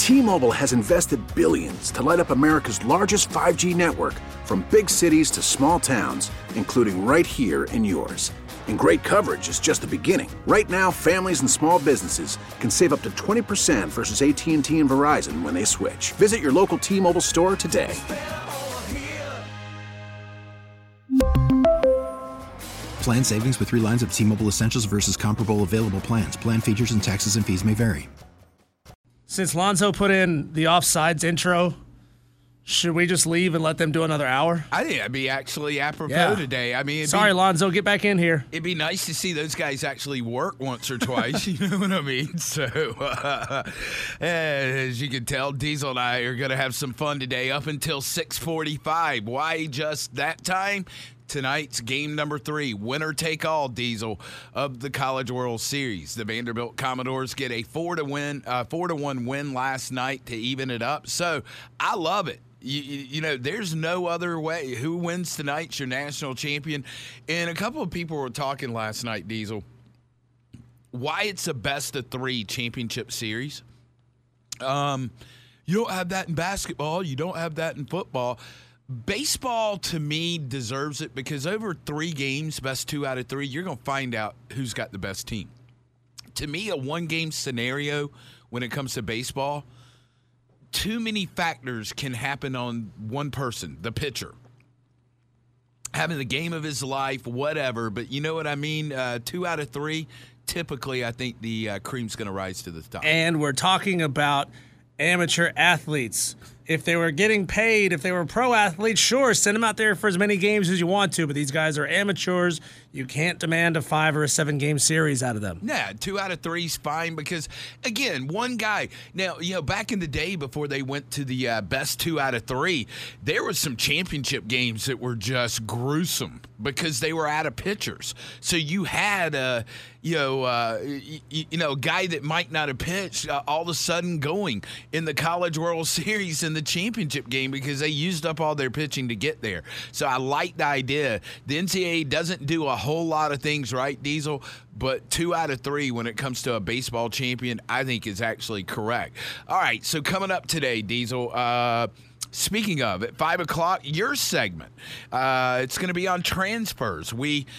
T-Mobile has invested billions to light up America's largest 5G network, from big cities to small towns, including right here in yours. And great coverage is just the beginning. Right now, families and small businesses can save up to 20% versus AT&T and Verizon when they switch. Visit your local T-Mobile store today. Plan savings with 3 lines of T-Mobile Essentials versus comparable available plans. Plan features and taxes and fees may vary. Since Lonzo put in the offsides intro, should we just leave and let them do another hour? I think that'd be actually apropos today. I mean, sorry, Lonzo, get back in here. It'd be nice to see those guys actually work once or twice. You know what I mean? So, as you can tell, Diesel and I are going to have some fun today up until 6:45. Why just that time? Tonight's game number 3, winner take all, Diesel, of the College World Series. The Vanderbilt Commodores get a 4-1 win last night to even it up. So I love it. You know, there's no other way. Who wins tonight's your national champion. And a couple of people were talking last night, Diesel, why it's a best-of-3 championship series. You don't have that in basketball. You don't have that in football. Baseball, to me, deserves it because over 3 games, best 2 out of 3, you're going to find out who's got the best team. To me, a one-game scenario when it comes to baseball, too many factors can happen on one person, the pitcher. Having the game of his life, whatever, but you know what I mean? 2 out of 3, typically I think the cream's going to rise to the top. And we're talking about amateur athletes. If they were getting paid, if they were pro athletes, sure, send them out there for as many games as you want to, but these guys are amateurs. You can't demand a 5 or a 7 game series out of them. Nah, 2 out of 3 is fine because, again, one guy. Now, you know, back in the day before they went to the best 2 out of 3, there was some championship games that were just gruesome because they were out of pitchers. So you had a guy that might not have pitched all of a sudden going in the College World Series in the championship game because they used up all their pitching to get there. So I like the idea. The NCAA doesn't do a whole lot of things right, Diesel, but 2 out of 3 when it comes to a baseball champion, I think is actually correct. All right, so coming up today, Diesel, speaking of, at 5 o'clock, your segment. It's going to be on transfers.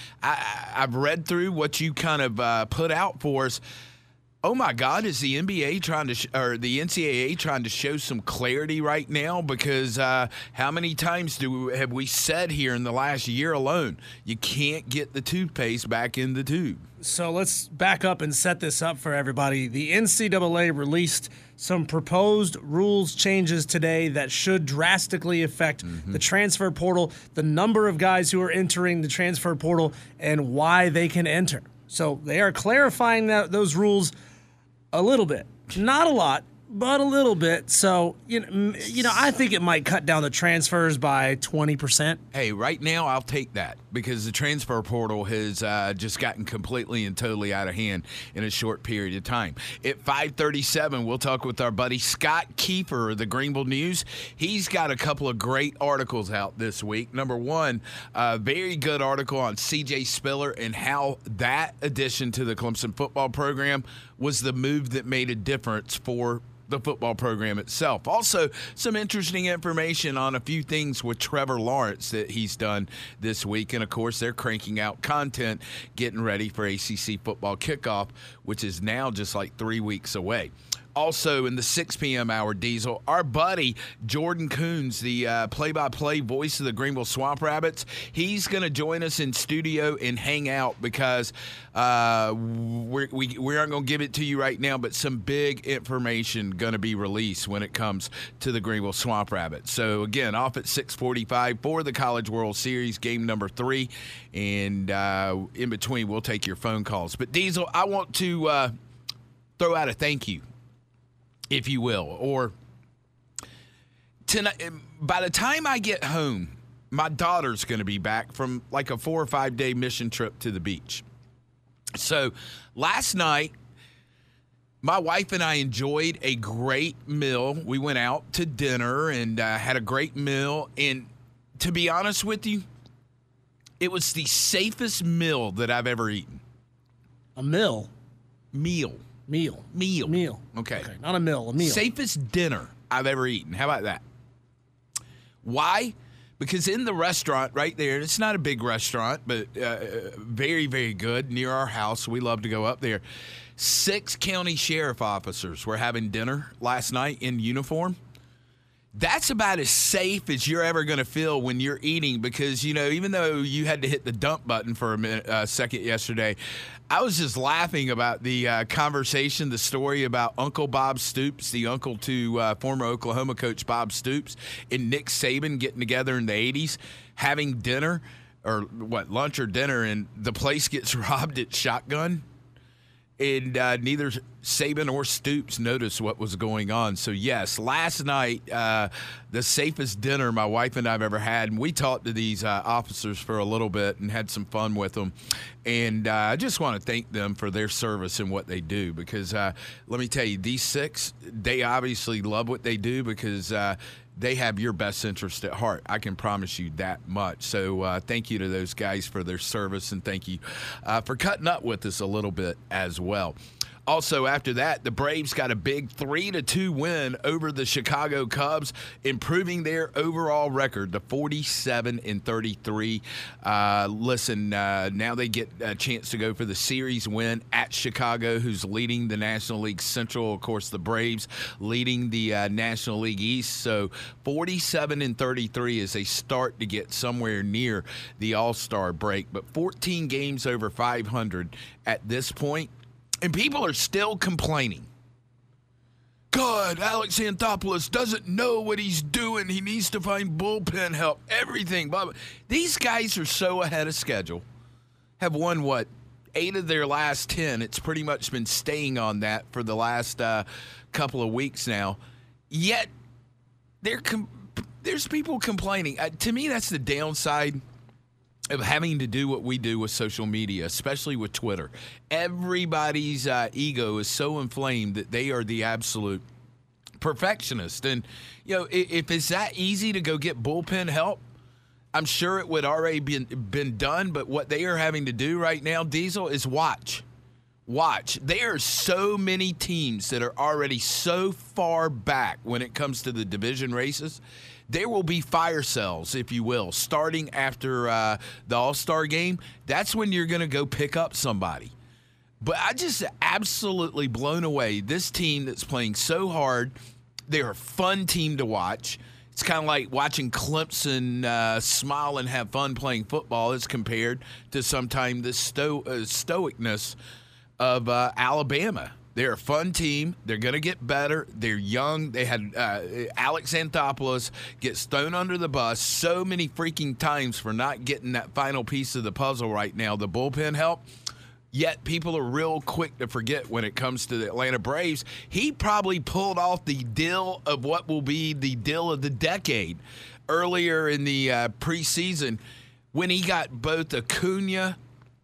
I've read through what you kind of put out for us. Oh my God, is the NBA or the NCAA trying to show some clarity right now? Because how many times have we said here in the last year alone, you can't get the toothpaste back in the tube? So let's back up and set this up for everybody. The NCAA released some proposed rules changes today that should drastically affect the transfer portal, the number of guys who are entering the transfer portal, and why they can enter. So they are clarifying those rules a little bit. Not a lot, but a little bit. So, you know, I think it might cut down the transfers by 20%. Hey, right now I'll take that because the transfer portal has just gotten completely and totally out of hand in a short period of time. At 5:37, we'll talk with our buddy Scott Kiefer of the Greenville News. He's got a couple of great articles out this week. Number one, a very good article on C.J. Spiller and how that addition to the Clemson football program was the move that made a difference for the football program itself. Also, some interesting information on a few things with Trevor Lawrence that he's done this week. And, of course, they're cranking out content, getting ready for ACC football kickoff, which is now just like 3 weeks away. Also, in the 6 p.m. hour, Diesel, our buddy Jordan Coons, the play-by-play voice of the Greenville Swamp Rabbits, he's going to join us in studio and hang out because we aren't going to give it to you right now, but some big information going to be released when it comes to the Greenville Swamp Rabbits. So, again, off at 6:45 for the College World Series, game number 3. And in between, we'll take your phone calls. But, Diesel, I want to throw out a thank you, if you will, or tonight. By the time I get home, my daughter's going to be back from like a 4 or 5 day mission trip to the beach. So last night, my wife and I enjoyed a great meal. We went out to dinner and had a great meal. And to be honest with you, it was the safest meal that I've ever eaten. A meal? Meal. Meal. Okay. Not a meal, a meal. Safest dinner I've ever eaten. How about that? Why? Because in the restaurant right there, it's not a big restaurant, but very, very good near our house. We love to go up there. 6 county sheriff officers were having dinner last night in uniform. That's about as safe as you're ever going to feel when you're eating because, even though you had to hit the dump button for a second yesterday, I was just laughing about the conversation, the story about Uncle Bob Stoops, the uncle to former Oklahoma coach Bob Stoops, and Nick Saban getting together in the 80s, having dinner, or lunch or dinner, and the place gets robbed at shotgun. And neither Saban or Stoops noticed what was going on. So, yes, last night, the safest dinner my wife and I have ever had. And we talked to these officers for a little bit and had some fun with them. And I just want to thank them for their service and what they do. Because let me tell you, these 6, they obviously love what they do because they have your best interest at heart. I can promise you that much. So thank you to those guys for their service, and thank you for cutting up with us a little bit as well. Also, after that, the Braves got a big 3-2 win over the Chicago Cubs, improving their overall record to 47-33. Now they get a chance to go for the series win at Chicago, who's leading the National League Central. Of course, the Braves leading the National League East. So 47-33 is a start to get somewhere near the All-Star break. But 14 games over 500 at this point. And people are still complaining. God, Alex Anthopoulos doesn't know what he's doing. He needs to find bullpen help. Everything. Blah, blah. These guys are so ahead of schedule. Have won, 8 of their last 10. It's pretty much been staying on that for the last couple of weeks now. Yet, there's people complaining. To me, that's the downside of having to do what we do with social media, especially with Twitter. Everybody's ego is so inflamed that they are the absolute perfectionist. And, if it's that easy to go get bullpen help, I'm sure it would already been done. But what they are having to do right now, Diesel, is watch. There are so many teams that are already so far back when it comes to the division races. There will be fire cells, if you will, starting after the All-Star game. That's when you're going to go pick up somebody. But I just absolutely blown away. This team that's playing so hard, they're a fun team to watch. It's kind of like watching Clemson smile and have fun playing football as compared to sometimes the stoicness of Alabama. They're a fun team. They're going to get better. They're young. They had Alex Anthopoulos gets thrown under the bus so many freaking times for not getting that final piece of the puzzle right now, the bullpen help. Yet people are real quick to forget when it comes to the Atlanta Braves. He probably pulled off the deal of what will be the deal of the decade earlier in the preseason when he got both Acuna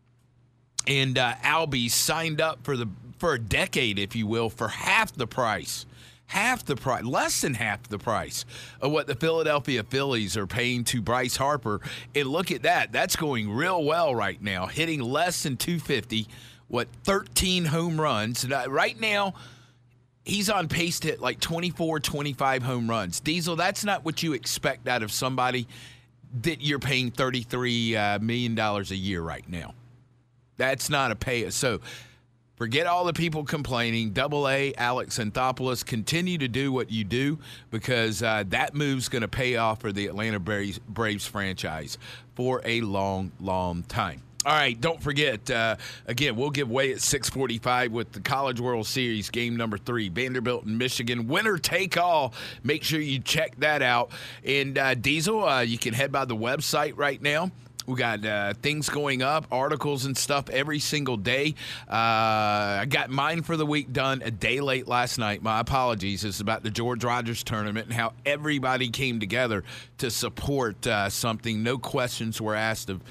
and Albies signed up for a decade, if you will, for half the price, less than half the price of what the Philadelphia Phillies are paying to Bryce Harper. And look at that. That's going real well right now, hitting less than 250, 13 home runs. Right now, he's on pace to hit like 24, 25 home runs. Diesel, that's not what you expect out of somebody that you're paying $33 million a year right now. That's not a pay. So forget all the people complaining. Double-A, Alex Anthopoulos, continue to do what you do because that move's going to pay off for the Atlanta Braves franchise for a long, long time. All right, don't forget, again, we'll give way at 6:45 with the College World Series, game number 3, Vanderbilt and Michigan. Winner take all. Make sure you check that out. And Diesel, you can head by the website right now. We got things going up, articles and stuff every single day. I got mine for the week done a day late last night. My apologies. It's about the George Rogers tournament and how everybody came together to support something. No questions were asked of,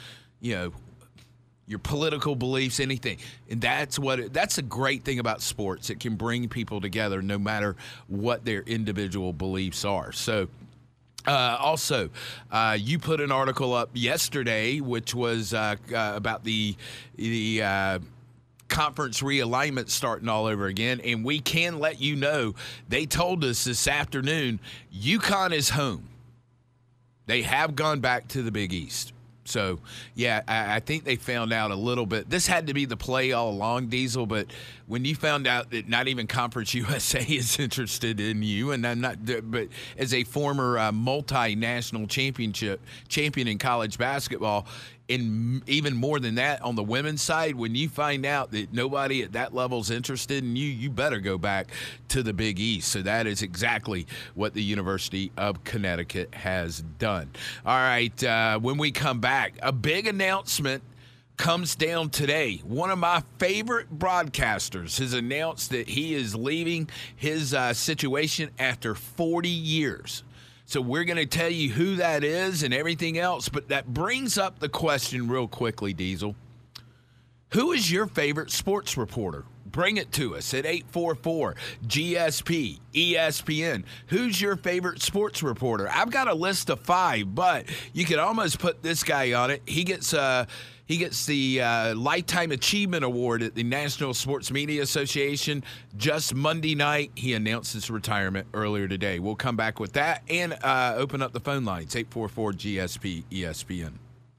your political beliefs, anything. And that's a great thing about sports. It can bring people together no matter what their individual beliefs are. So, also, you put an article up yesterday, which was about the conference realignment starting all over again. And we can let you know, they told us this afternoon, UConn is home. They have gone back to the Big East. So, yeah, I think they found out a little bit. This had to be the play all along, Diesel, but when you found out that not even Conference USA is interested in you, and I'm not, but as a former multinational champion in college basketball, and even more than that on the women's side, when you find out that nobody at that level is interested in you, you better go back to the Big East. So that is exactly what the University of Connecticut has done. All right, when we come back, a big announcement comes down today. One of my favorite broadcasters has announced that he is leaving his situation after 40 years. So we're going to tell you who that is and everything else, but that brings up the question real quickly, Diesel. Who is your favorite sports reporter? Bring it to us at 844-GSP, ESPN. Who's your favorite sports reporter? I've got a list of 5, but you could almost put this guy on it. He gets the Lifetime Achievement Award at the National Sports Media Association. Just Monday night, he announced his retirement earlier today. We'll come back with that and open up the phone lines, 844-GSP, ESPN.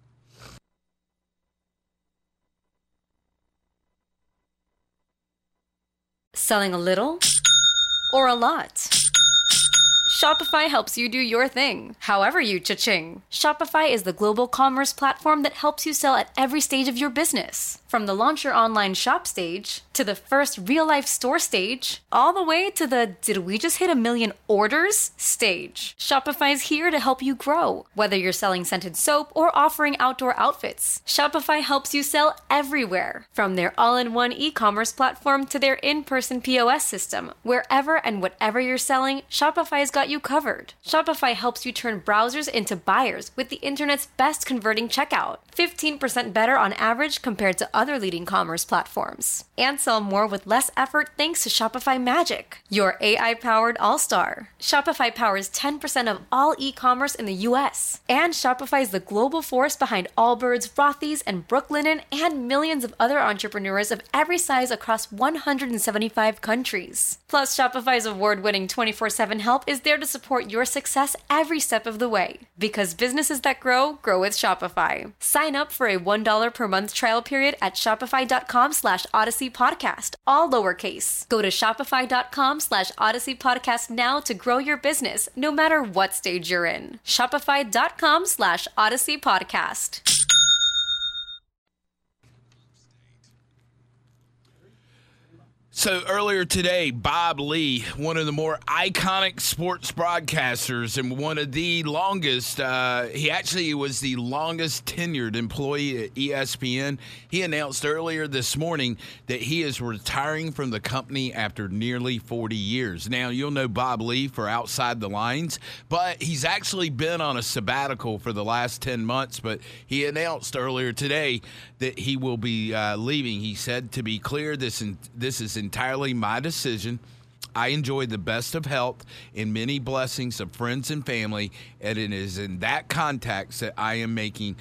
Selling a little or a lot? Shopify helps you do your thing, however you cha-ching. Shopify is the global commerce platform that helps you sell at every stage of your business. From the launch your online shop stage, to the first real-life store stage, all the way to the did we just hit 1 million orders stage. Shopify's here to help you grow. Whether you're selling scented soap or offering outdoor outfits, Shopify helps you sell everywhere. From their all-in-one e-commerce platform to their in-person POS system, wherever and whatever you're selling, Shopify's got you covered. Shopify helps you turn browsers into buyers with the internet's best converting checkout. 15% better on average compared to other leading commerce platforms. And sell more with less effort thanks to Shopify Magic, your AI-powered all-star. Shopify powers 10% of all e-commerce in the U.S. And Shopify is the global force behind Allbirds, Rothy's, and Brooklinen, and millions of other entrepreneurs of every size across 175 countries. Plus, Shopify's award-winning 24/7 help is there to support your success every step of the way. Because businesses that grow with Shopify. Sign up for a $1 per month trial period at shopify.com/Odyssey Podcast, all lowercase. Go to shopify.com/Odyssey Podcast now to grow your business, no matter what stage you're in. Shopify.com/Odyssey Podcast. So earlier today, Bob Lee, one of the more iconic sports broadcasters and one of the longest, he actually was the longest tenured employee at ESPN. He announced earlier this morning that he is retiring from the company after nearly 40 years. Now, you'll know Bob Lee for Outside the Lines, but he's actually been on a sabbatical for the last 10 months, but he announced earlier today that he will be leaving. He said, to be clear, this is entirely my decision. I enjoy the best of health and many blessings of friends and family, and it is in that context that I am making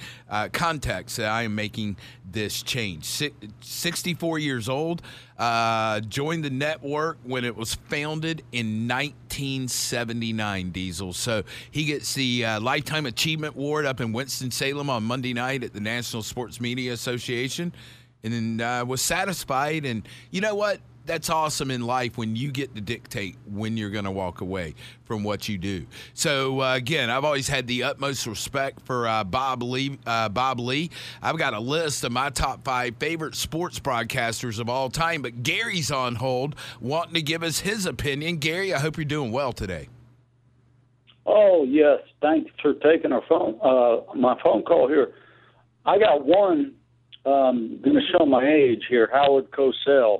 this change. 64 years old, joined the network when it was founded in 1979, Diesel. So he gets the Lifetime Achievement Award up in Winston-Salem on Monday night at the National Sports Media Association, and then was satisfied. And you know what? That's awesome in life when you get to dictate when you're going to walk away from what you do. So, again, I've always had the utmost respect for Bob Lee. I've got a list of my top 5 favorite sports broadcasters of all time, but Gary's on hold wanting to give us his opinion. Gary, I hope you're doing well today. Oh, yes. Thanks for taking my phone call here. I got one, going to show my age here, Howard Cosell.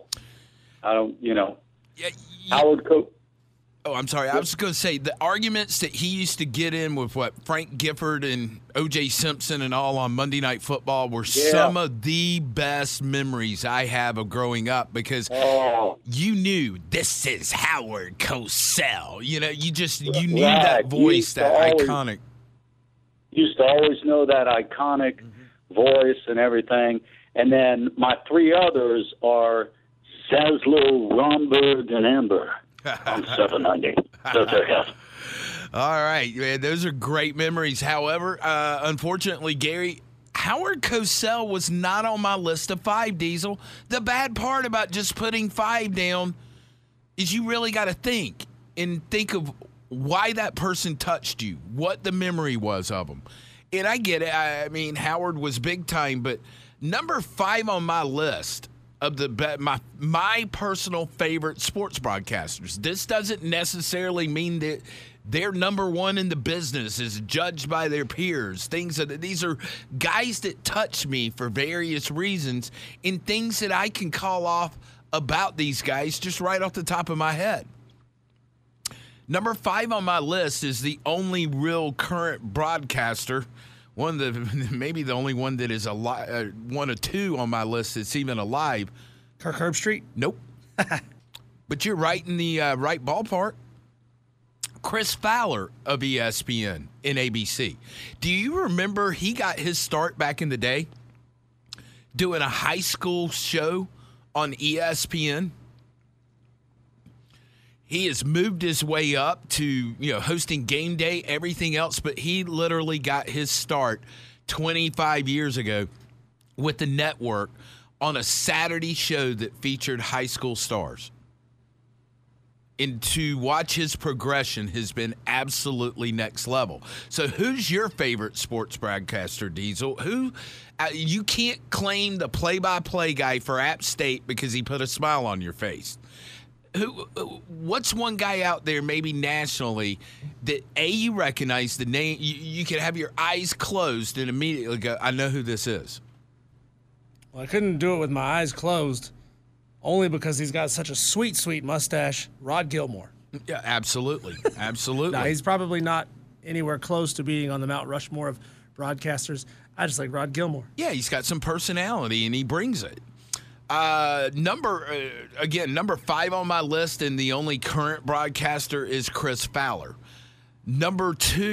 Howard Cosell. Oh, I'm sorry. I was going to say the arguments that he used to get in with Frank Gifford and O.J. Simpson and all on Monday Night Football were some of the best memories I have of growing up because you knew this is Howard Cosell. You knew that voice, that iconic. Used to always know that iconic voice and everything. And then my three others are Saslo, Romberg, and Amber on 790. So there you go. All right, man, those are great memories. However, unfortunately, Gary, Howard Cosell was not on my list of 5, Diesel. The bad part about just putting 5 down is you really got to think of why that person touched you, what the memory was of them. And I get it. I mean, Howard was big time, but number 5 on my list of my personal favorite sports broadcasters. This doesn't necessarily mean that they're number 1 in the business, is judged by their peers. These are guys that touch me for various reasons, and things that I can call off about these guys just right off the top of my head. Number 5 on my list is the only real current broadcaster, maybe the only one that is alive, one of 2 on my list that's even alive. Kirk Herbstreit? Nope. But you're right in the right ballpark. Chris Fowler of ESPN and ABC. Do you remember he got his start back in the day doing a high school show on ESPN? He has moved his way up to, hosting game day, everything else, but he literally got his start 25 years ago with the network on a Saturday show that featured high school stars. And to watch his progression has been absolutely next level. So who's your favorite sports broadcaster, Diesel? You can't claim the play-by-play guy for App State because he put a smile on your face. What's one guy out there, maybe nationally, that you recognize the name, you can have your eyes closed and immediately go, I know who this is? Well, I couldn't do it with my eyes closed, only because he's got such a sweet, sweet mustache. Rod Gilmore. Yeah, absolutely. Absolutely. No, he's probably not anywhere close to being on the Mount Rushmore of broadcasters. I just like Rod Gilmore. Yeah, he's got some personality, and he brings it. Number 5 on my list, and the only current broadcaster is Chris Fowler. Number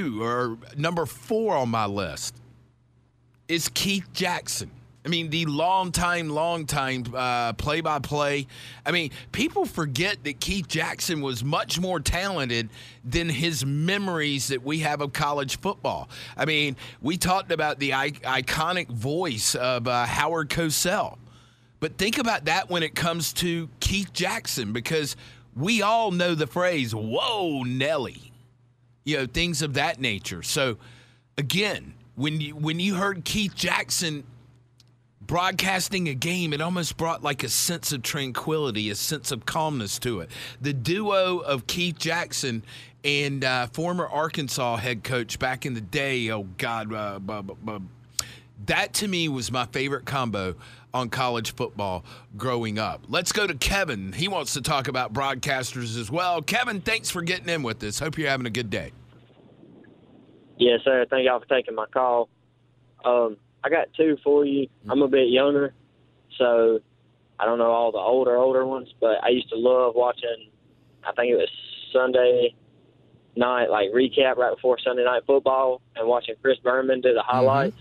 4 on my list is Keith Jackson. I mean, the long time play-by-play. I mean, people forget that Keith Jackson was much more talented than his memories that we have of college football. I mean, we talked about the iconic voice of Howard Cosell. But think about that when it comes to Keith Jackson, because we all know the phrase, whoa, Nelly, things of that nature. So, again, when you heard Keith Jackson broadcasting a game, it almost brought like a sense of tranquility, a sense of calmness to it. The duo of Keith Jackson and former Arkansas head coach back in the day, that to me was my favorite combo on college football growing up. Let's go to Kevin. He wants to talk about broadcasters as well. Kevin, thanks for getting in with us. Hope you're having a good day. Yes, sir. Thank y'all for taking my call. I got 2 for you. I'm a bit younger, so I don't know all the older ones, but I used to love watching, I think it was Sunday night, like recap right before Sunday Night Football, and watching Chris Berman do the highlights.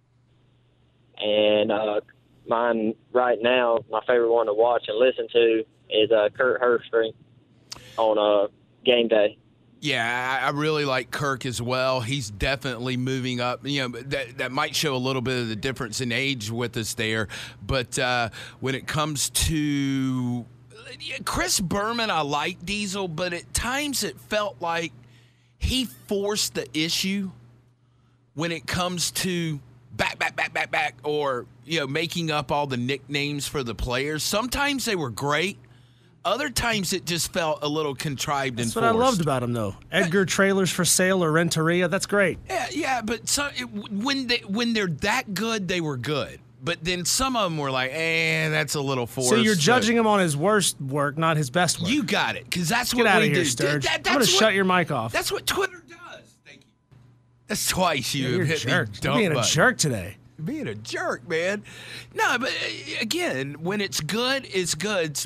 And mine right now, my favorite one to watch and listen to is Kirk Herbstreit on game day. Yeah, I really like Kirk as well. He's definitely moving up. That might show a little bit of the difference in age with us there. But when it comes to Chris Berman, I like Diesel, but at times it felt like he forced the issue when it comes to back, or, making up all the nicknames for the players. Sometimes they were great. Other times it just felt a little contrived and forced. That's what I loved about him, though. Edgar Trailers for Sale or Renteria, that's great. Yeah, but when they're that good, they were good. But then some of them were like, that's a little forced. So you're judging him on his worst work, not his best work. You got it, because that's Get what out we of here, do. Sturge. I'm going to shut your mic off. That's what Twitter does. Thank you. That's twice you're hit a jerk. me. You're being a jerk today. Being a jerk, man. No, but again, when it's good, it's good. But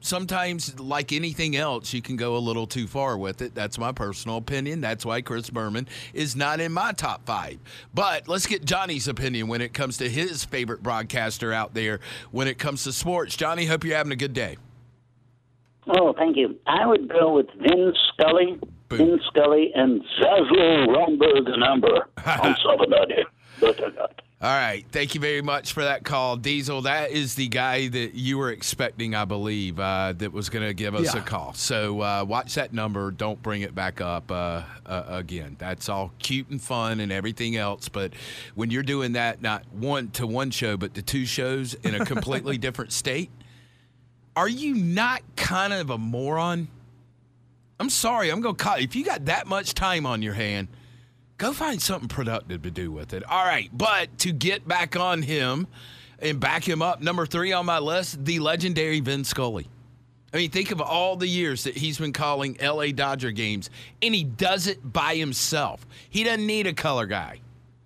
sometimes, like anything else, you can go a little too far with it. That's my personal opinion. That's why Chris Berman is not in my top 5. But let's get Johnny's opinion when it comes to his favorite broadcaster out there when it comes to sports. Johnny, hope you're having a good day. Oh, thank you. I would go with Vin Scully. Boom. Vin Scully and Zazzle Romberg and Amber on 790. All right. Thank you very much for that call, Diesel. That is the guy that you were expecting, I believe, that was going to give us a call. So watch that number. Don't bring it back up again. That's all cute and fun and everything else. But when you're doing that, not one to one show, but to 2 shows in a completely different state, are you not kind of a moron? I'm sorry. I'm going to call. If you got that much time on your hand, go find something productive to do with it. All right, but to get back on him and back him up, number 3 on my list, the legendary Vin Scully. I mean, think of all the years that he's been calling L.A. Dodger games, and he does it by himself. He doesn't need a color guy.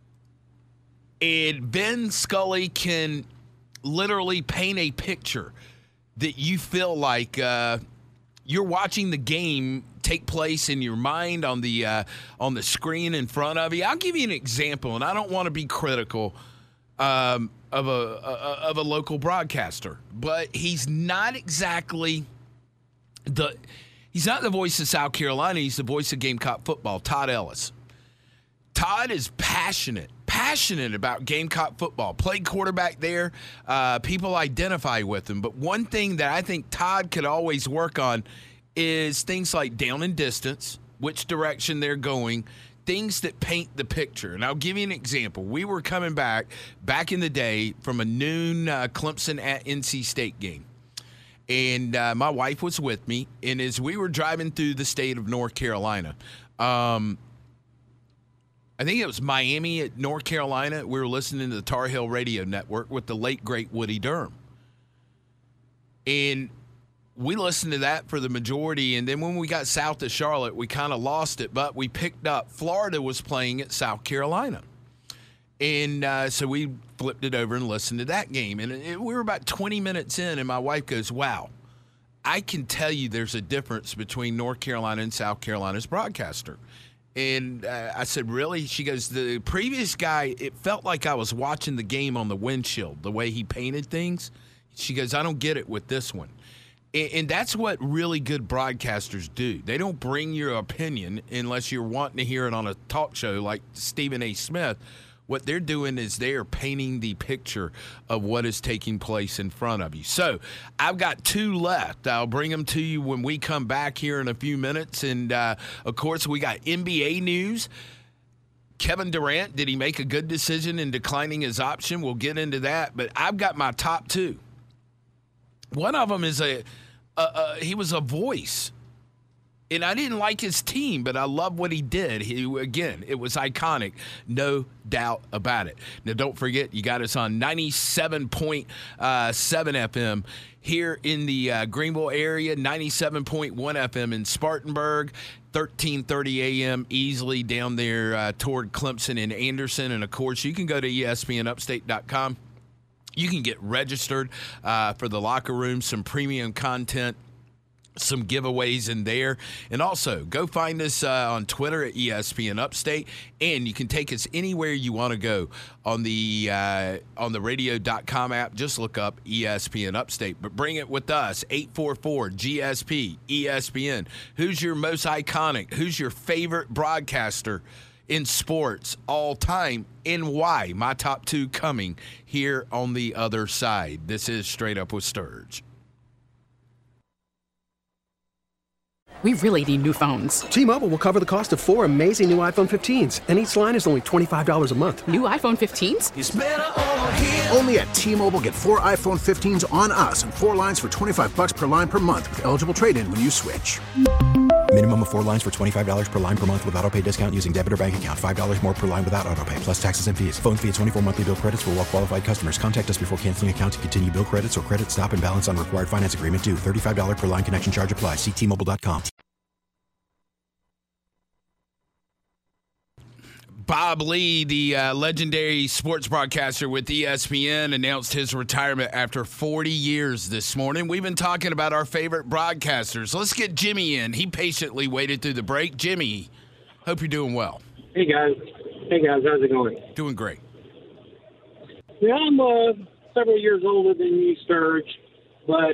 And Vin Scully can literally paint a picture that you feel like you're watching the game take place in your mind on the screen in front of you. I'll give you an example, and I don't want to be critical of a local broadcaster, but he's not exactly he's not the voice of South Carolina. He's the voice of Gamecock football, Todd Ellis. Todd is passionate about Gamecock football. Played quarterback there. People identify with him. But one thing that I think Todd could always work on is things like down and distance, which direction they're going, things that paint the picture. And I'll give you an example. We were coming back in the day from a noon Clemson at NC State game. And my wife was with me. And as we were driving through the state of North Carolina, I think it was Miami at North Carolina. We were listening to the Tar Heel Radio Network with the late, great Woody Durham. And we listened to that for the majority. And then when we got south of Charlotte, we kind of lost it. But we picked up Florida was playing at South Carolina. And so we flipped it over and listened to that game. And we were about 20 minutes in, and my wife goes, wow, I can tell you there's a difference between North Carolina and South Carolina's broadcaster. And I said, really? She goes, the previous guy, it felt like I was watching the game on the windshield, the way he painted things. She goes, I don't get it with this one. And that's what really good broadcasters do. They don't bring your opinion unless you're wanting to hear it on a talk show like Stephen A. Smith. What they're doing is they are painting the picture of what is taking place in front of you. So I've got 2 left. I'll bring them to you when we come back here in a few minutes. And, of course, we got NBA news. Kevin Durant, did he make a good decision in declining his option? We'll get into that. But I've got my top 2. One of them is he was a voice. And I didn't like his team, but I love what he did. It was iconic, no doubt about it. Now, don't forget, you got us on 97.7 FM here in the Greenville area, 97.1 FM in Spartanburg, 1330 a.m. easily down there toward Clemson and Anderson. And, of course, you can go to ESPNUpstate.com. You can get registered for the locker room, some premium content, some giveaways in there. And also, go find us on Twitter at ESPN Upstate, and you can take us anywhere you want to go on the radio.com app. Just look up ESPN Upstate. But bring it with us, 844-GSP-ESPN. Who's your most iconic? Who's your favorite broadcaster in sports all time, and why? My top 2 coming here on the other side. This is Straight Up with Sturge. We really need new phones. T-Mobile will cover the cost of 4 amazing new iPhone 15s, and each line is only $25 a month. New iPhone 15s? It's better over here. Only at T-Mobile, get 4 iPhone 15s on us and 4 lines for $25 per line per month with eligible trade-in when you switch. Minimum of 4 lines for $25 per line per month with autopay discount using debit or bank account. $5 more per line without autopay, plus taxes and fees. Phone fee at 24 monthly bill credits for well-qualified customers. Contact us before canceling account to continue bill credits or credit stop and balance on required finance agreement due. $35 per line connection charge applies. See T-Mobile.com. Bob Lee, the legendary sports broadcaster with ESPN, announced his retirement after 40 years this morning. We've been talking about our favorite broadcasters. Let's get Jimmy in. He patiently waited through the break. Jimmy, hope you're doing well. Hey, guys. How's it going? Doing great. Yeah, I'm several years older than you, Sturge, but,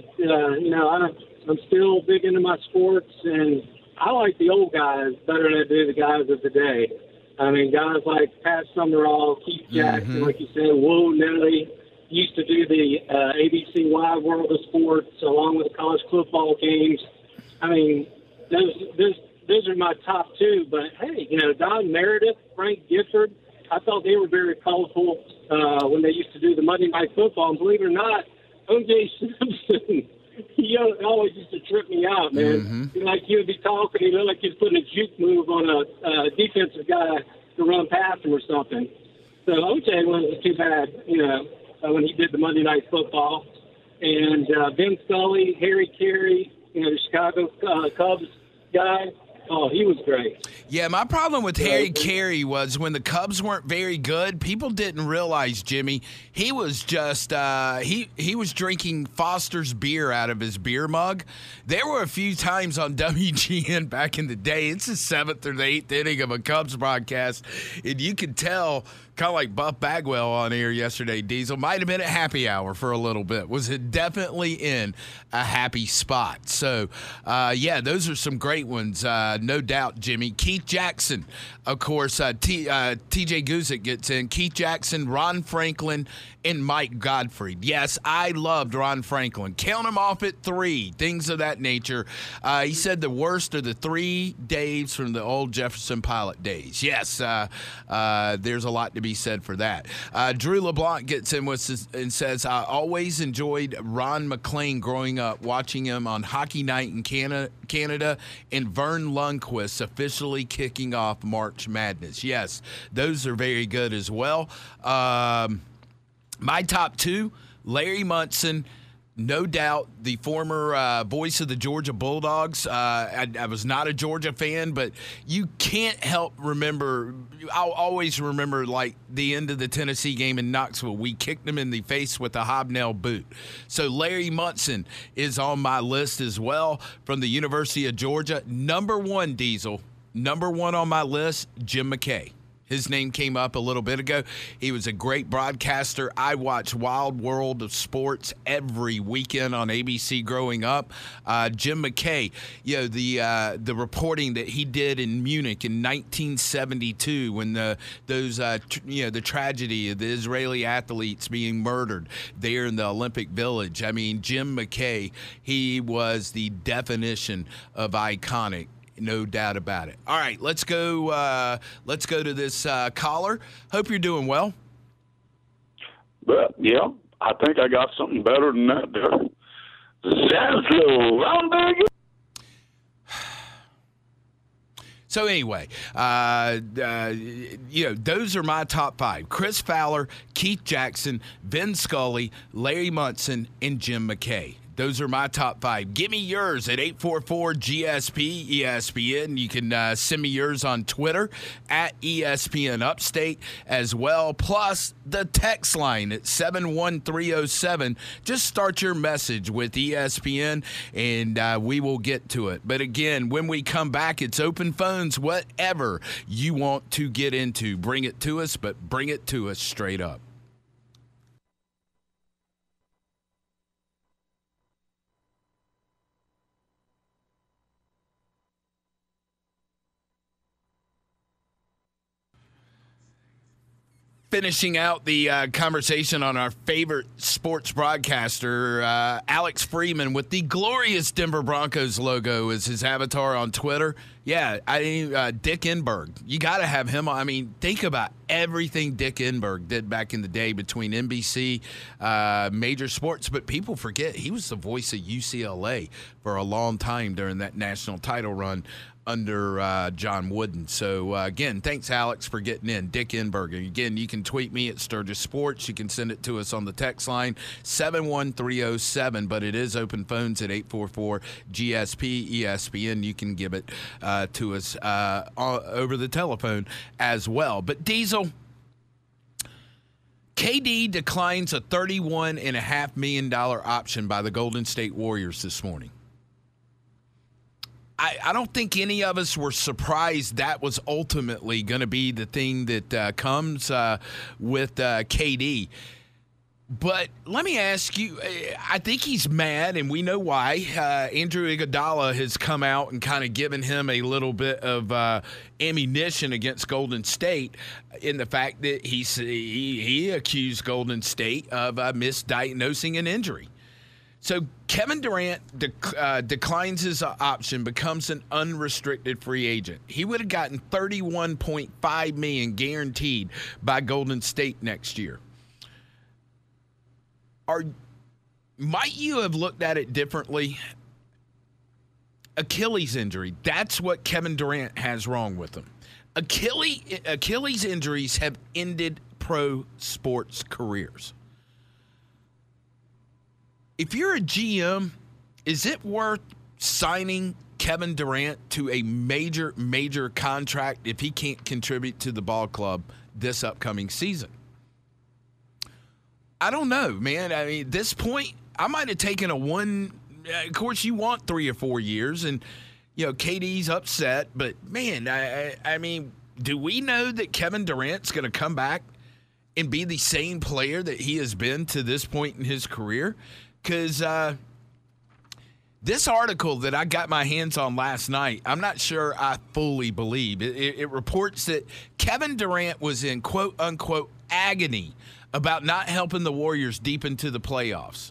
I'm still big into my sports, and I like the old guys better than I do the guys of today. I mean, guys like Pat Summerall, Keith Jackson, like you said, Woo Nelly, used to do the ABC Wide World of Sports along with the college football games. I mean, those are my top two. But, hey, Don Meredith, Frank Gifford, I thought they were very colorful when they used to do the Monday Night Football. And believe it or not, O.J. Simpson, he always used to trip me out, man. Like he would be talking, he looked like he was putting a juke move on a defensive guy to run past him or something. So O.J. wasn't too bad, when he did the Monday Night Football. And Vin Scully, Harry Carey, the Chicago Cubs guy. Oh, he was great. Yeah, my problem with Harry Carey was when the Cubs weren't very good, people didn't realize, Jimmy, he was just he was drinking Foster's beer out of his beer mug. There were a few times on WGN back in the day, it's the 7th or the 8th inning of a Cubs broadcast, and you could tell, kind of like Buff Bagwell on air yesterday, Diesel, might have been at happy hour for a little bit. Was it definitely in a happy spot? So, yeah, those are some great ones, no doubt, Jimmy. Keith Jackson, of course, T.J. Guzik gets in. Keith Jackson, Ron Franklin, and Mike Gottfried. Yes, I loved Ron Franklin. Count him off at 3, things of that nature. He said the worst are the 3 Daves from the old Jefferson Pilot days. Yes, there's a lot to be said for that. Drew LeBlanc gets in and says, I always enjoyed Ron McClain growing up, watching him on Hockey Night in Canada, and Vern Lundquist officially kicking off March Madness. Yes, those are very good as well. My top 2, Larry Munson, no doubt the former voice of the Georgia Bulldogs. I was not a Georgia fan, but you can't help remember. I'll always remember, like, the end of the Tennessee game in Knoxville. We kicked them in the face with a hobnail boot. So Larry Munson is on my list as well from the University of Georgia. Number 1, Diesel. Number 1 on my list, Jim McKay. His name came up a little bit ago. He was a great broadcaster. I watched Wild World of Sports every weekend on ABC growing up. Jim McKay, the reporting that he did in Munich in 1972 when the tragedy of the Israeli athletes being murdered there in the Olympic Village. I mean, Jim McKay, he was the definition of iconic. No doubt about it. All right, let's go to this caller. Hope you're doing well. But, yeah, I think I got something better than that there. Zaslow Romberg. So anyway, those are my top 5. Chris Fowler, Keith Jackson, Vin Scully, Larry Munson, and Jim McKay. Those are my top 5. Give me yours at 844-GSP-ESPN. You can send me yours on Twitter at ESPN Upstate as well. Plus the text line at 71307. Just start your message with ESPN and we will get to it. But again, when we come back, it's open phones, whatever you want to get into. Bring it to us, but bring it to us straight up. Finishing out the conversation on our favorite sports broadcaster, Alex Freeman, with the glorious Denver Broncos logo as his avatar on Twitter. Yeah, Dick Enberg. You got to have him. I mean, think about everything Dick Enberg did back in the day between NBC, major sports. But people forget he was the voice of UCLA for a long time during that national title run under John Wooden. So, again, thanks, Alex, for getting in. Dick Enberg. Again, you can tweet me at Sturgis Sports. You can send it to us on the text line, 71307, but it is open phones at 844-GSP-ESPN. You can give it to us over the telephone as well. But Diesel, KD declines a $31.5 million option by the Golden State Warriors this morning. I don't think any of us were surprised that was ultimately going to be the thing that comes with KD. But let me ask you, I think he's mad, and we know why. Andrew Iguodala has come out and kind of given him a little bit of ammunition against Golden State in the fact that he accused Golden State of misdiagnosing an injury. So Kevin Durant declines his option, becomes an unrestricted free agent. He would have gotten $31.5 million guaranteed by Golden State next year. Might you have looked at it differently? Achilles injury. That's what Kevin Durant has wrong with him. Achilles injuries have ended pro sports careers. If you're a GM, is it worth signing Kevin Durant to a major contract if he can't contribute to the ball club this upcoming season? I don't know, man. I mean, at this point, I might have taken of course, you want 3 or 4 years, and, KD's upset. But, man, I mean, do we know that Kevin Durant's going to come back and be the same player that he has been to this point in his career? Because this article that I got my hands on last night, I'm not sure I fully believe. It reports that Kevin Durant was in quote-unquote agony about not helping the Warriors deep into the playoffs.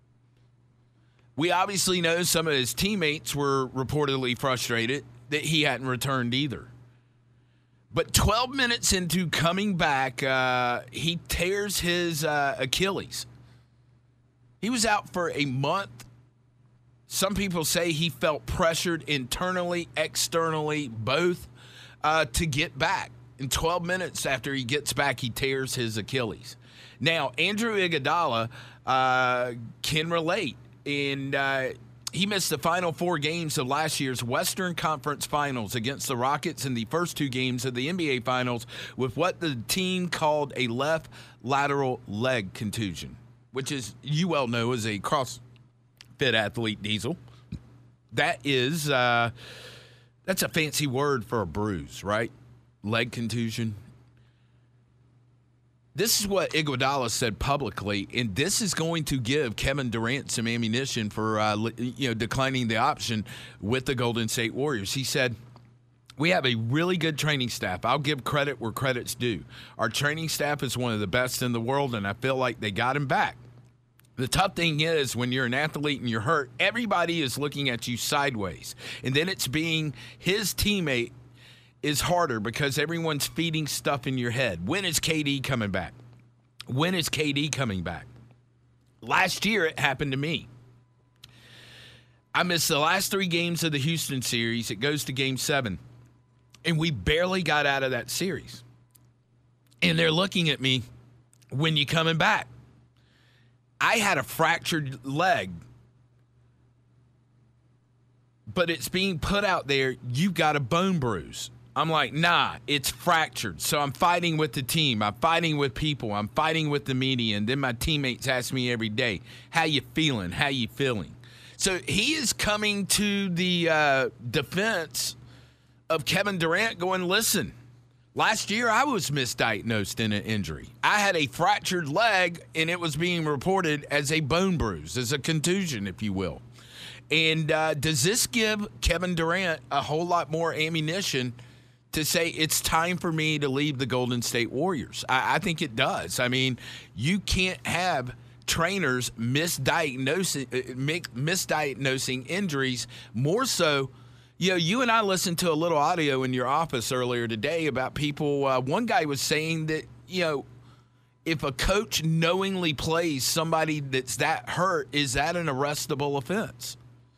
We obviously know some of his teammates were reportedly frustrated that he hadn't returned either. But 12 minutes into coming back, he tears his Achilles. He was out for a month. Some people say he felt pressured internally, externally, both, to get back. In 12 minutes after he gets back, he tears his Achilles. Now, Andrew Iguodala can relate. And he missed the final 4 games of last year's Western Conference Finals against the Rockets in the first 2 games of the NBA Finals with what the team called a left lateral leg contusion, which is, you well know, is a CrossFit athlete, Diesel. That is, that's a fancy word for a bruise, right? Leg contusion. This is what Iguodala said publicly, and this is going to give Kevin Durant some ammunition for declining the option with the Golden State Warriors. He said, "We have a really good training staff. I'll give credit where credit's due. Our training staff is one of the best in the world, and I feel like they got him back. The tough thing is when you're an athlete and you're hurt, everybody is looking at you sideways. And then it's being his teammate is harder because everyone's feeding stuff in your head. When is KD coming back? When is KD coming back? Last year, it happened to me. I missed the last 3 games of the Houston series. It goes to Game 7. And we barely got out of that series. And they're looking at me, when you coming back? I had a fractured leg. But it's being put out there, you've got a bone bruise. I'm like, nah, it's fractured. So I'm fighting with the team. I'm fighting with people. I'm fighting with the media. And then my teammates ask me every day, how you feeling? How you feeling? So he is coming to the defense of Kevin Durant going, listen, last year I was misdiagnosed in an injury. I had a fractured leg, and it was being reported as a bone bruise, as a contusion, if you will. And does this give Kevin Durant a whole lot more ammunition to say it's time for me to leave the Golden State Warriors? I think it does. I mean, you can't have trainers misdiagnosing injuries. More so, you and I listened to a little audio in your office earlier today about people. One guy was saying that, if a coach knowingly plays somebody that's that hurt, is that an arrestable offense?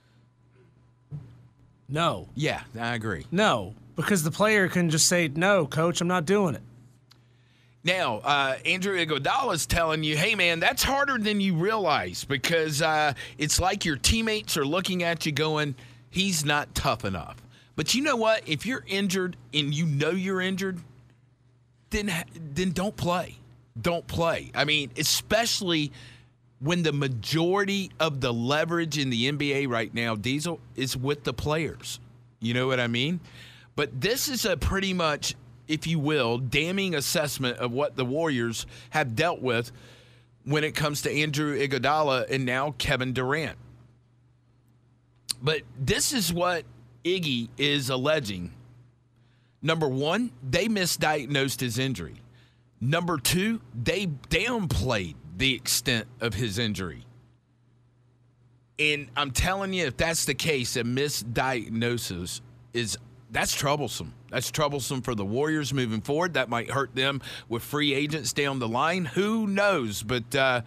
No. Yeah, I agree. No, because the player can just say, no, coach, I'm not doing it. Now, Andrew Iguodala is telling you, hey, man, that's harder than you realize because it's like your teammates are looking at you going, he's not tough enough. But you know what? If you're injured and you know you're injured, then don't play. Don't play. I mean, especially when the majority of the leverage in the NBA right now, Diesel, is with the players. You know what I mean? But this is a pretty much, if you will, damning assessment of what the Warriors have dealt with when it comes to Andrew Iguodala and now Kevin Durant. But this is what Iggy is alleging. Number one, they misdiagnosed his injury. Number two, they downplayed the extent of his injury. And I'm telling you, if that's the case, a misdiagnosis that's troublesome. That's troublesome for the Warriors moving forward. That might hurt them with free agents down the line. Who knows? But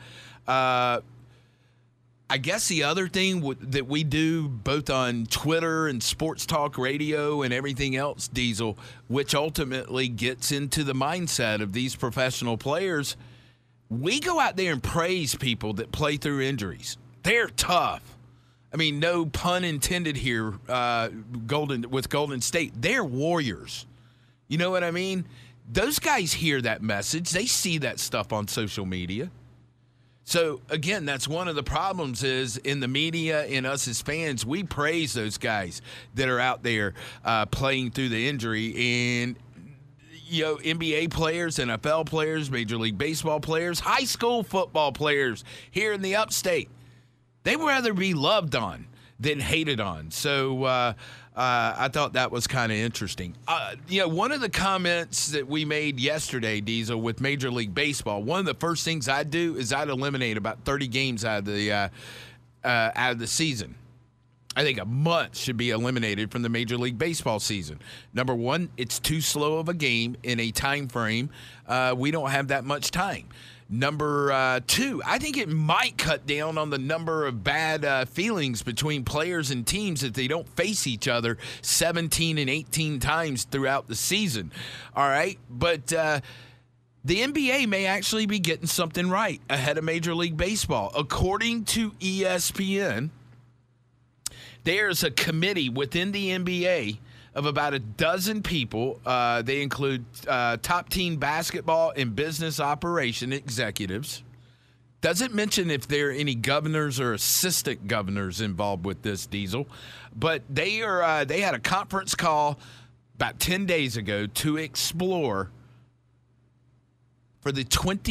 I guess the other thing that we do both on Twitter and Sports Talk Radio and everything else, Diesel, which ultimately gets into the mindset of these professional players, we go out there and praise people that play through injuries. They're tough. I mean, no pun intended here, Golden State. They're warriors. You know what I mean? Those guys hear that message. They see that stuff on social media. So, again, that's one of the problems is in the media and us as fans, we praise those guys that are out there playing through the injury. And, you know, NBA players, NFL players, Major League Baseball players, high school football players here in the upstate, they would rather be loved on than hated on. So I thought that was kind of interesting. You know, one of the comments that we made yesterday, Diesel, with Major League Baseball, one of the first things I'd do is I'd eliminate about 30 games out of the season. I think a month should be eliminated from the Major League Baseball season. Number one, it's too slow of a game in a time frame. We don't have that much time. Number two, I think it might cut down on the number of bad feelings between players and teams if they don't face each other 17 and 18 times throughout the season. All right? But the NBA may actually be getting something right ahead of Major League Baseball. According to ESPN, there's a committee within the NBA of about a dozen people. They include top team basketball and business operation executives. Doesn't mention if there are any governors or assistant governors involved with this, Diesel. But they had a conference call about 10 days ago to explore for the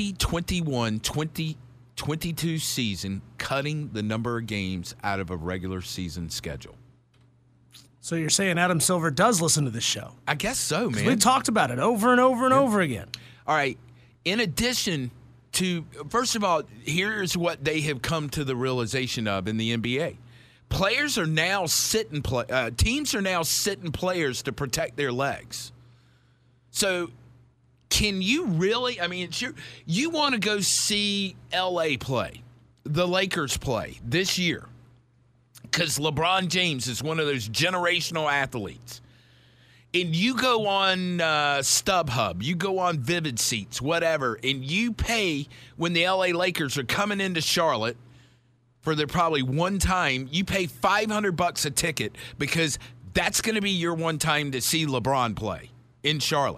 2021-2022 season cutting the number of games out of a regular season schedule. So you're saying Adam Silver does listen to this show? I guess so, man. We talked about it over and over and over again. All right. In addition to, first of all, here's what they have come to the realization of in the NBA. Players are now teams are now sitting players to protect their legs. So can you really, I mean, you want to go see LA play, the Lakers play this year. Because LeBron James is one of those generational athletes. And you go on StubHub, you go on Vivid Seats, whatever, and you pay when the LA Lakers are coming into Charlotte for their probably one time, you pay $500 a ticket because that's going to be your one time to see LeBron play in Charlotte.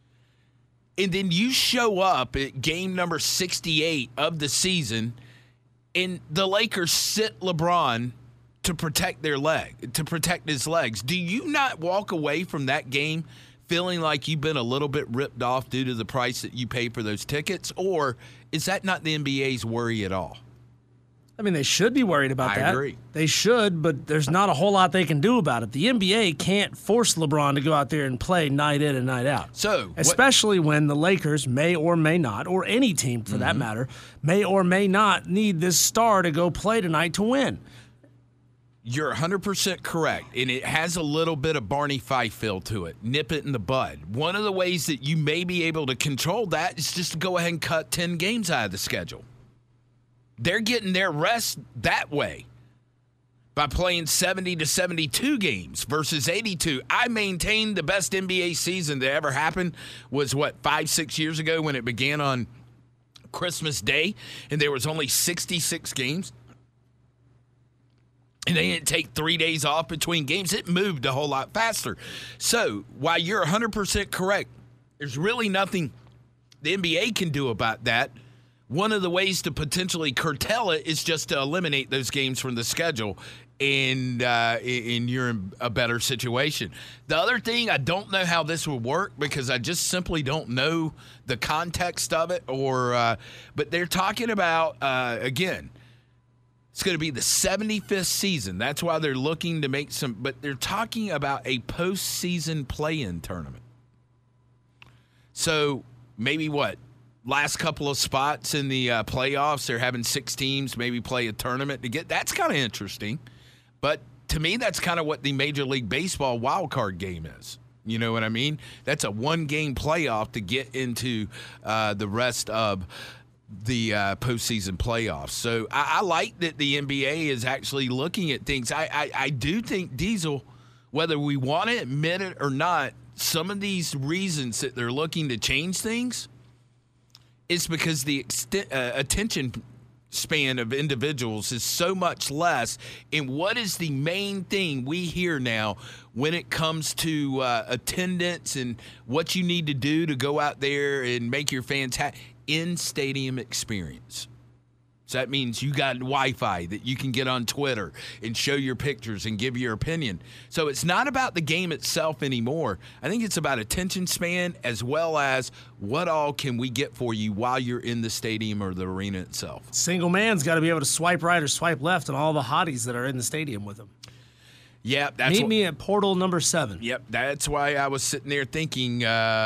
And then you show up at game number 68 of the season, and the Lakers sit LeBron to protect his legs. Do you not walk away from that game feeling like you've been a little bit ripped off due to the price that you pay for those tickets? Or is that not the NBA's worry at all? I mean, they should be worried about that. I agree. They should, but there's not a whole lot they can do about it. The NBA can't force LeBron to go out there and play night in and night out. So, especially when the Lakers may or may not, or any team for that matter, may or may not need this star to go play tonight to win. You're 100% correct, and it has a little bit of Barney Fife feel to it. Nip it in the bud. One of the ways that you may be able to control that is just to go ahead and cut 10 games out of the schedule. They're getting their rest that way by playing 70 to 72 games versus 82. I maintain the best NBA season that ever happened was, 5-6 years ago when it began on Christmas Day, and there was only 66 games. And they didn't take 3 days off between games. It moved a whole lot faster. So while you're 100% correct, there's really nothing the NBA can do about that. One of the ways to potentially curtail it is just to eliminate those games from the schedule, and you're in a better situation. The other thing, I don't know how this will work because I just simply don't know the context of it. But they're talking about, again, it's going to be the 75th season. That's why they're looking to make some, but they're talking about a postseason play-in tournament. So maybe last couple of spots in the playoffs, they're having 6 teams maybe play a tournament to get. That's kind of interesting. But to me, that's kind of what the Major League Baseball wild card game is. You know what I mean? That's a 1-game playoff to get into the rest of the postseason playoffs. So I like that the NBA is actually looking at things. I do think, Diesel, whether we want to admit it or not, some of these reasons that they're looking to change things is because the attention span of individuals is so much less. And what is the main thing we hear now when it comes to attendance and what you need to do to go out there and make your fans happy? In-stadium experience. So that means you got Wi-Fi that you can get on Twitter and show your pictures and give your opinion. So it's not about the game itself anymore. I think it's about attention span as well as what all can we get for you while you're in the stadium or the arena itself. Single man's got to be able to swipe right or swipe left on all the hotties that are in the stadium with him. Yeah, Meet me at portal number 7. Yep, that's why I was sitting there thinking,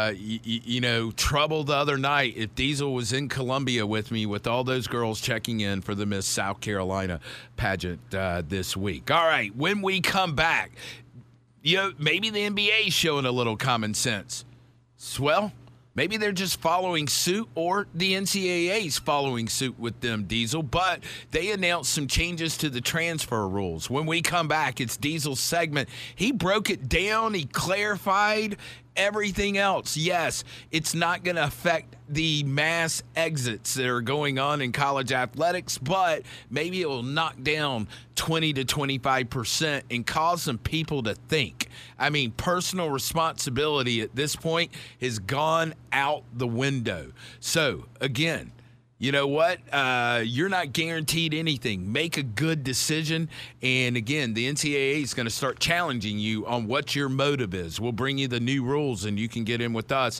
trouble the other night if Diesel was in Columbia with me with all those girls checking in for the Miss South Carolina pageant this week. All right, when we come back, maybe the NBA is showing a little common sense. Well, maybe they're just following suit, or the NCAA is following suit with them, Diesel. But they announced some changes to the transfer rules. When we come back, it's Diesel's segment. He broke it down. He clarified everything else. Yes, it's not going to affect the mass exits that are going on in college athletics, but maybe it will knock down 20 to 25% and cause some people to think. I mean, personal responsibility at this point has gone out the window. So, again, you know what? You're not guaranteed anything. Make a good decision. And again, the NCAA is going to start challenging you on what your motive is. We'll bring you the new rules, and you can get in with us.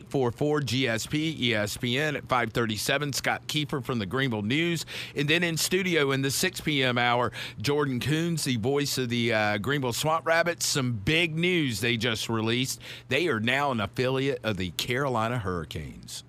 844-GSP-ESPN at 5:37. Scott Kiefer from the Greenville News. And then in studio in the 6 p.m. hour, Jordan Coons, the voice of the Greenville Swamp Rabbits. Some big news they just released. They are now an affiliate of the Carolina Hurricanes.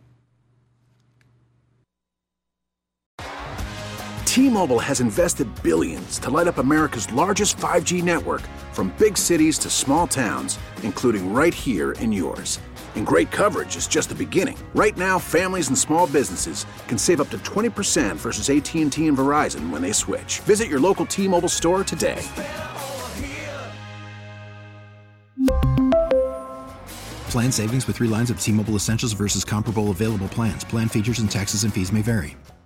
T-Mobile has invested billions to light up America's largest 5G network, from big cities to small towns, including right here in yours. And great coverage is just the beginning. Right now, families and small businesses can save up to 20% versus AT&T and Verizon when they switch. Visit your local T-Mobile store today. Plan savings with 3 lines of T-Mobile Essentials versus comparable available plans. Plan features and taxes and fees may vary.